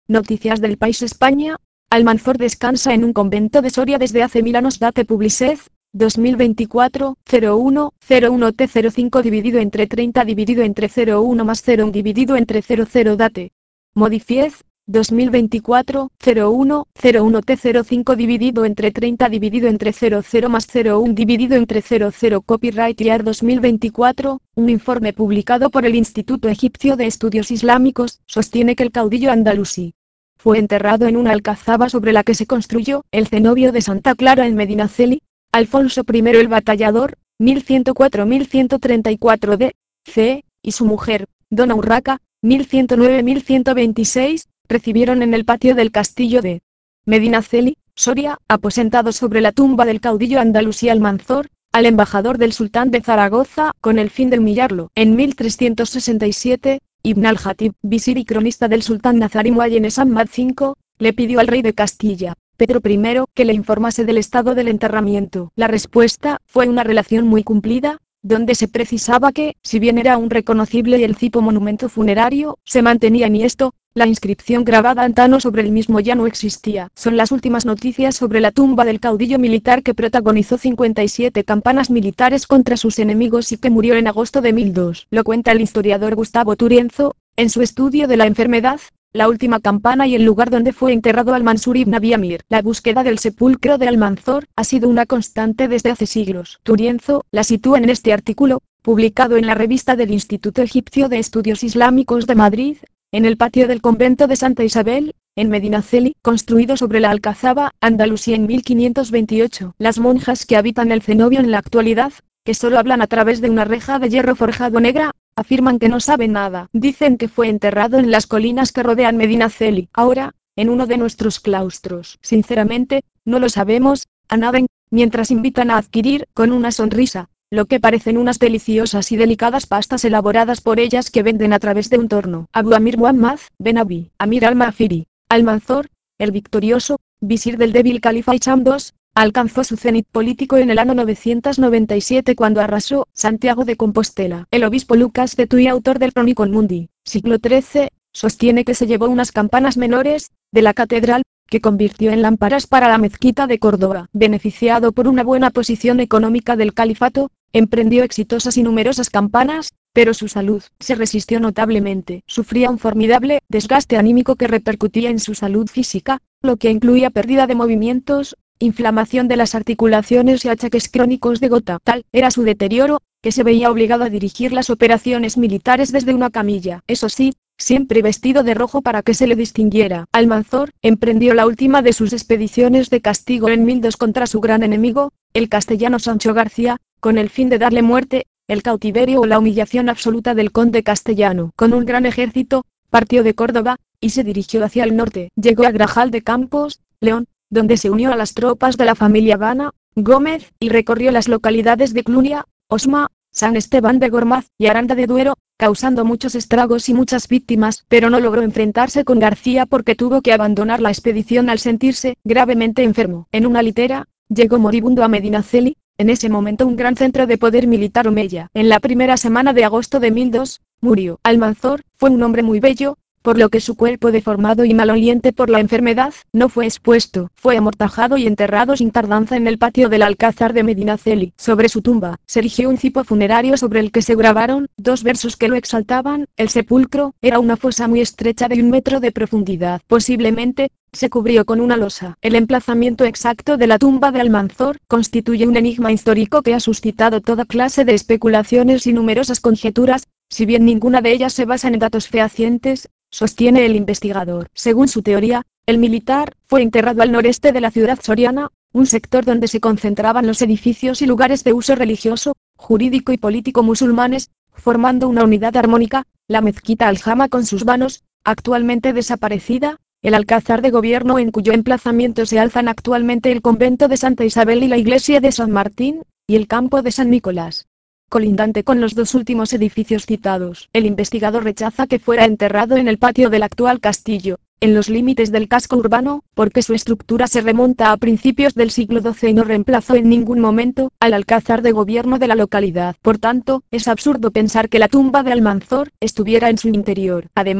Noticias del País España. Almanzor descansa en un convento de Soria desde hace 1000 años. Date Publicez, 2024, 01/01 T05 dividido entre 30 dividido entre 01 más 01 dividido entre 00 Date. Modifiez, 2024, 01/01 T05 dividido entre 30 dividido entre 00 más 01 dividido entre 00 Copyright Year 2024, un informe publicado por el Instituto Egipcio de Estudios Islámicos, sostiene que el caudillo andalusí fue enterrado en una alcazaba sobre la que se construyó el cenobio de Santa Clara en Medinaceli. Alfonso I el Batallador, 1104-1134 d.C., y su mujer, Dona Urraca, 1109-1126, recibieron en el patio del castillo de Medinaceli, Soria, aposentados sobre la tumba del caudillo andalusí Almanzor, al embajador del sultán de Zaragoza, con el fin de humillarlo. En 1367, Ibn al-Jatib, visir y cronista del sultán nazarí Muayyem Ahmad V, le pidió al rey de Castilla, Pedro I, que le informase del estado del enterramiento. La respuesta fue una relación muy cumplida, donde se precisaba que, si bien era un reconocible y el cipo monumento funerario, se mantenía y esto, la inscripción grabada antano sobre el mismo ya no existía. Son las últimas noticias sobre la tumba del caudillo militar que protagonizó 57 campañas militares contra sus enemigos y que murió en agosto de 1002. Lo cuenta el historiador Gustavo Turienzo, en su estudio de la enfermedad, la última campana y el lugar donde fue enterrado Al-Mansur ibn Abi Amir. La búsqueda del sepulcro de Almanzor ha sido una constante desde hace siglos. Turienzo la sitúa en este artículo, publicado en la revista del Instituto Egipcio de Estudios Islámicos de Madrid, en el patio del convento de Santa Isabel, en Medinaceli, construido sobre la Alcazaba, Andalucía en 1528. Las monjas que habitan el cenobio en la actualidad, que solo hablan a través de una reja de hierro forjado negra, afirman que no saben nada. Dicen que fue enterrado en las colinas que rodean Medinaceli. Ahora, en uno de nuestros claustros. Sinceramente, no lo sabemos, añaden, mientras invitan a adquirir, con una sonrisa, lo que parecen unas deliciosas y delicadas pastas elaboradas por ellas que venden a través de un torno. Abu Amir Muhammad Ben Abi Amir al-Mafiri, Almanzor, el victorioso, visir del débil califa Hicham II, alcanzó su cenit político en el año 997 cuando arrasó Santiago de Compostela. El obispo Lucas de Tuy, autor del Chronicon Mundi, siglo XIII, sostiene que se llevó unas campanas menores de la catedral, que convirtió en lámparas para la mezquita de Córdoba. Beneficiado por una buena posición económica del califato, emprendió exitosas y numerosas campanas, pero su salud se resistió notablemente. Sufría un formidable desgaste anímico que repercutía en su salud física, lo que incluía pérdida de movimientos, inflamación de las articulaciones y achaques crónicos de gota. Tal era su deterioro, que se veía obligado a dirigir las operaciones militares desde una camilla. Eso sí, siempre vestido de rojo para que se le distinguiera. Almanzor emprendió la última de sus expediciones de castigo en 1002 contra su gran enemigo, el castellano Sancho García, con el fin de darle muerte, el cautiverio o la humillación absoluta del conde castellano. Con un gran ejército, partió de Córdoba, y se dirigió hacia el norte. Llegó a Grajal de Campos, León, donde se unió a las tropas de la familia Habana, Gómez, y recorrió las localidades de Clunia, Osma, San Esteban de Gormaz y Aranda de Duero, causando muchos estragos y muchas víctimas, pero no logró enfrentarse con García porque tuvo que abandonar la expedición al sentirse gravemente enfermo. En una litera, llegó moribundo a Medinaceli, en ese momento un gran centro de poder militar omeya. En la primera semana de agosto de 1002, murió. Almanzor fue un hombre muy bello, por lo que su cuerpo deformado y maloliente por la enfermedad, no fue expuesto. Fue amortajado y enterrado sin tardanza en el patio del Alcázar de Medinaceli. Sobre su tumba, se erigió un cipo funerario sobre el que se grabaron dos versos que lo exaltaban. El sepulcro era una fosa muy estrecha de 1 metro de profundidad. Posiblemente, se cubrió con una losa. El emplazamiento exacto de la tumba de Almanzor constituye un enigma histórico que ha suscitado toda clase de especulaciones y numerosas conjeturas, si bien ninguna de ellas se basa en datos fehacientes, sostiene el investigador. Según su teoría, el militar fue enterrado al noreste de la ciudad soriana, un sector donde se concentraban los edificios y lugares de uso religioso, jurídico y político musulmanes, formando una unidad armónica, la mezquita Al-Jama con sus vanos, actualmente desaparecida, el alcázar de gobierno en cuyo emplazamiento se alzan actualmente el convento de Santa Isabel y la iglesia de San Martín, y el campo de San Nicolás. Colindante con los dos últimos edificios citados. El investigador rechaza que fuera enterrado en el patio del actual castillo, en los límites del casco urbano, porque su estructura se remonta a principios del siglo XII y no reemplazó en ningún momento al alcázar de gobierno de la localidad. Por tanto, es absurdo pensar que la tumba de Almanzor estuviera en su interior. Además,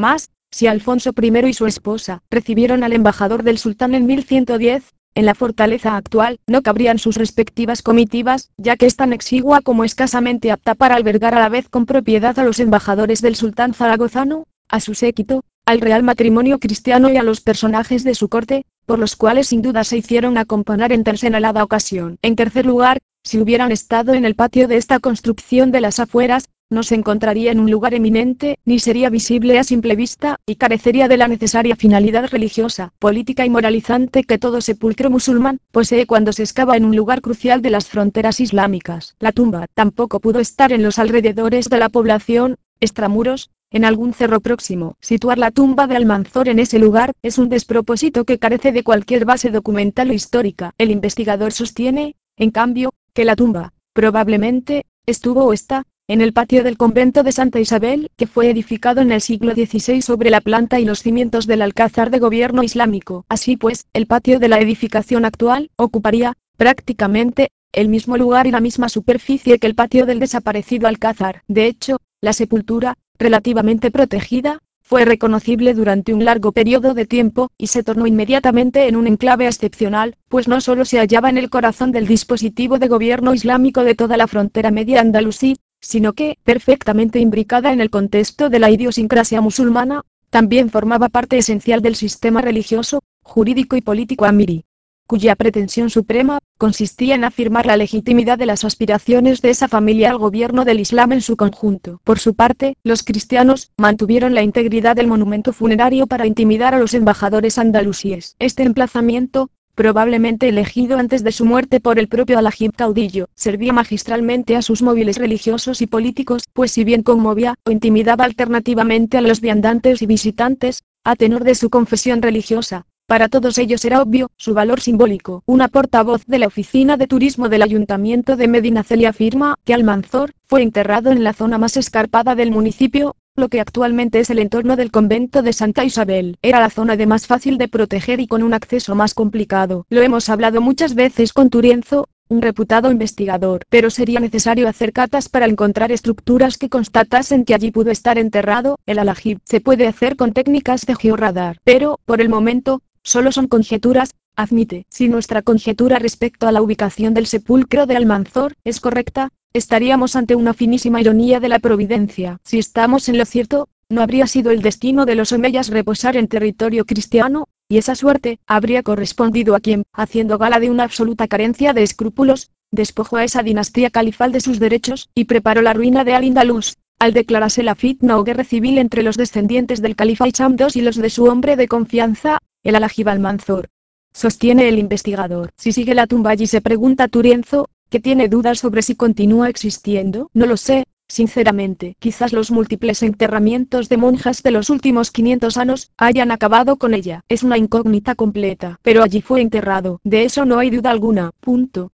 Si Alfonso I y su esposa recibieron al embajador del sultán en 1110, en la fortaleza actual no cabrían sus respectivas comitivas, ya que es tan exigua como escasamente apta para albergar a la vez con propiedad a los embajadores del sultán zaragozano, a su séquito, al real matrimonio cristiano y a los personajes de su corte, por los cuales sin duda se hicieron acompañar en tan señalada ocasión. En tercer lugar, si hubieran estado en el patio de esta construcción de las afueras, no se encontraría en un lugar eminente, ni sería visible a simple vista, y carecería de la necesaria finalidad religiosa, política y moralizante que todo sepulcro musulmán posee cuando se excava en un lugar crucial de las fronteras islámicas. La tumba tampoco pudo estar en los alrededores de la población, extramuros, en algún cerro próximo. Situar la tumba de Almanzor en ese lugar es un despropósito que carece de cualquier base documental o histórica. El investigador sostiene, en cambio, que la tumba, probablemente, estuvo o está, en el patio del convento de Santa Isabel, que fue edificado en el siglo XVI sobre la planta y los cimientos del Alcázar de Gobierno Islámico. Así pues, el patio de la edificación actual, ocuparía, prácticamente, el mismo lugar y la misma superficie que el patio del desaparecido Alcázar. De hecho, la sepultura, relativamente protegida, fue reconocible durante un largo periodo de tiempo, y se tornó inmediatamente en un enclave excepcional, pues no solo se hallaba en el corazón del dispositivo de gobierno islámico de toda la frontera media andalusí, sino que, perfectamente imbricada en el contexto de la idiosincrasia musulmana, también formaba parte esencial del sistema religioso, jurídico y político amirí, cuya pretensión suprema, consistía en afirmar la legitimidad de las aspiraciones de esa familia al gobierno del Islam en su conjunto. Por su parte, los cristianos mantuvieron la integridad del monumento funerario para intimidar a los embajadores andalusíes. Este emplazamiento, probablemente elegido antes de su muerte por el propio Alajib caudillo, servía magistralmente a sus móviles religiosos y políticos, pues si bien conmovía o intimidaba alternativamente a los viandantes y visitantes, a tenor de su confesión religiosa, para todos ellos era obvio su valor simbólico. Una portavoz de la oficina de turismo del ayuntamiento de Medinaceli afirma que Almanzor fue enterrado en la zona más escarpada del municipio, lo que actualmente es el entorno del convento de Santa Isabel. Era la zona de más fácil de proteger y con un acceso más complicado. Lo hemos hablado muchas veces con Turienzo, un reputado investigador, pero sería necesario hacer catas para encontrar estructuras que constatasen que allí pudo estar enterrado el alajib. Se puede hacer con técnicas de georradar, pero, por el momento, solo son conjeturas, admite. Si nuestra conjetura respecto a la ubicación del sepulcro de Almanzor es correcta, estaríamos ante una finísima ironía de la providencia. Si estamos en lo cierto, no habría sido el destino de los omeyas reposar en territorio cristiano, y esa suerte habría correspondido a quien, haciendo gala de una absoluta carencia de escrúpulos, despojó a esa dinastía califal de sus derechos, y preparó la ruina de Al-Indalus, al declararse la fitna o guerra civil entre los descendientes del califa Hicham II y los de su hombre de confianza, el Alajib Almanzor. Sostiene el investigador. Si sigue la tumba allí, se pregunta Turienzo, que tiene dudas sobre si continúa existiendo. No lo sé, sinceramente. Quizás los múltiples enterramientos de monjas de los últimos 500 años hayan acabado con ella. Es una incógnita completa. Pero allí fue enterrado. De eso no hay duda alguna. Punto.